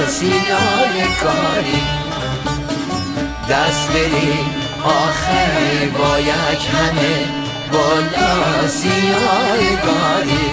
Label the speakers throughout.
Speaker 1: سیال کاری دست بریم آخر با یک همه بالا سیال کاری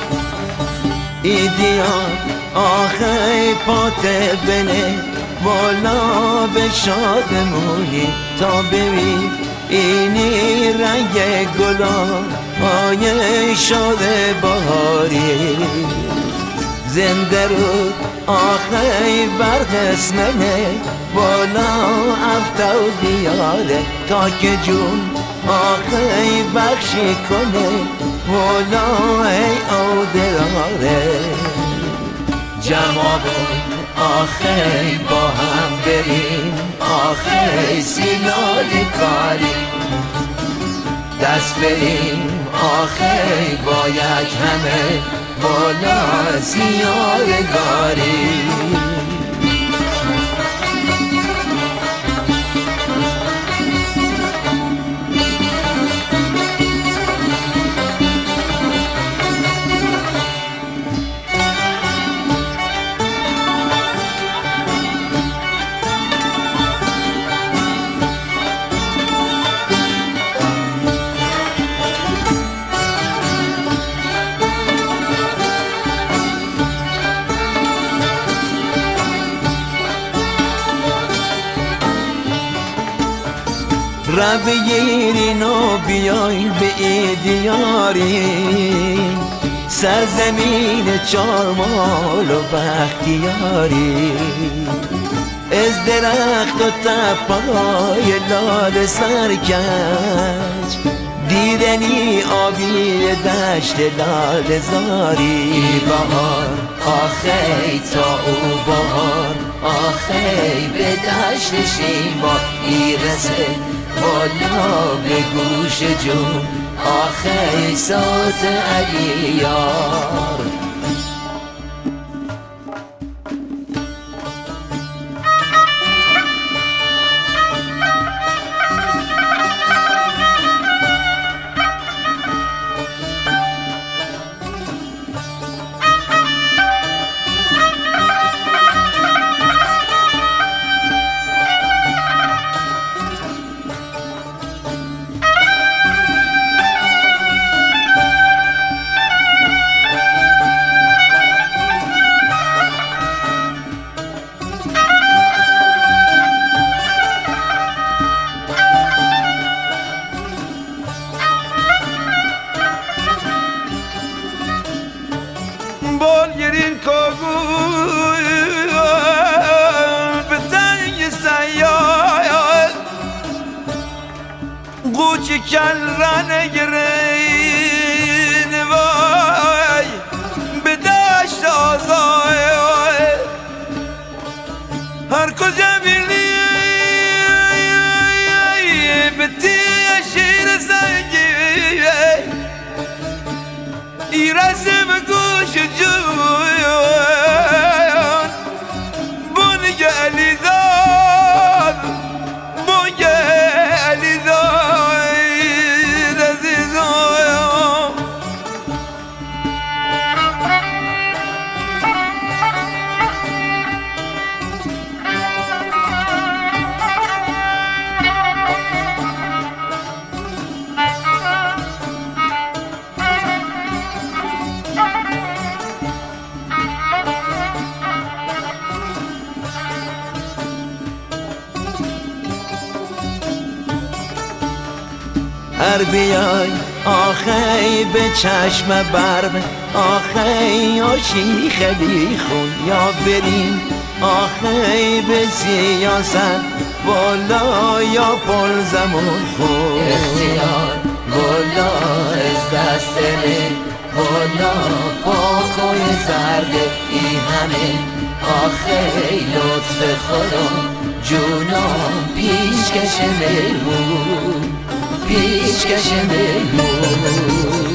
Speaker 2: ایدیان آخر پاته بنه بالا به شادمونی تا ببین اینی رنگ گلان های شاد بهاری زنده رو آخر بر قسمنه بالا افتر دیاره تا که جون آخر بخشی کنه بالا ای او دراره
Speaker 1: جمع بود آخر با هم بریم آخر سیال کاری دست بریم آخر با یک همه بالا سیال کاری
Speaker 2: را بگیرین و بیاین به ایدیاری سرزمین چارمال و بختیاری از درخت و تپای لال سرکش دیدنی آبی دشت لال زاری
Speaker 1: بهار آخی تا او بهار آخی به دشت شیما ایرسه بالا به گوش جون آخی ساز علی یار
Speaker 2: بال گرین کاغوی به تنگ سیاد قوچی کل رنه گرین وای به دشت آزای هر کجا بیلی به تیه شیر سنگی ایرسه به گوش جویان بونگ علی داد بونگ علی داد عزیزایم هر بیای آخی به چشم برم آخی آشی خیلی خون یا بریم آخی به سیاست بالا یا پل زمون خون
Speaker 1: اختیار بالا از دست من بالا پاکوی زرده ای همه آخی لطف خدا جونم پیشکش مهمون پیشکش مهمون